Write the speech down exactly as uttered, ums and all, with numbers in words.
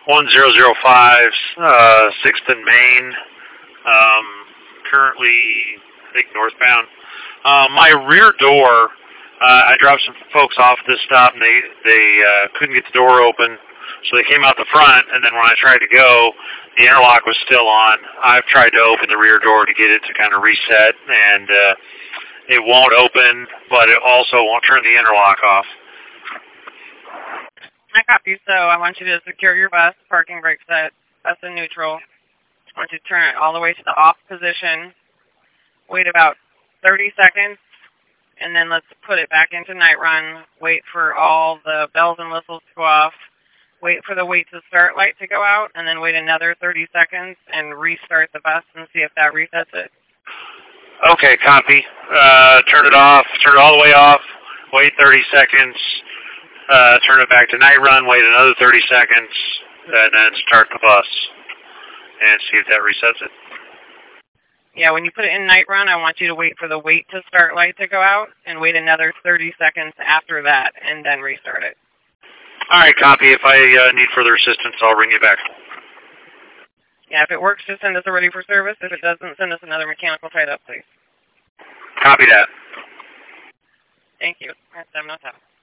one zero zero five, uh, sixth and Main, um, currently, I think, northbound. Uh, my rear door, uh, I dropped some folks off at this stop, and they, they uh, couldn't get the door open, so they came out the front, and then when I tried to go, the interlock was still on. I've tried to open the rear door to get it to kind of reset, and uh, it won't open, but it also won't turn the interlock off. I copy. So I want you to secure your bus, parking brake set, bus in neutral. I want you to turn it all the way to the off position. Wait about thirty seconds, and then let's put it back into night run. Wait for all the bells and whistles to go off. Wait for the wait to start light to go out, and then wait another thirty seconds and restart the bus and see if that resets it. Okay, copy. Uh, turn it off, turn it all the way off, wait thirty seconds. Uh, turn it back to night run, wait another thirty seconds, and then start the bus and see if that resets it. Yeah, when you put it in night run, I want you to wait for the wait to start light to go out and wait another thirty seconds after that and then restart it. All right, copy. If I uh, need further assistance, I'll ring you back. Yeah, if it works, just send us a ready for service. If it doesn't, send us another mechanical tied up, please. Copy that. Thank you. That's seven oh seven.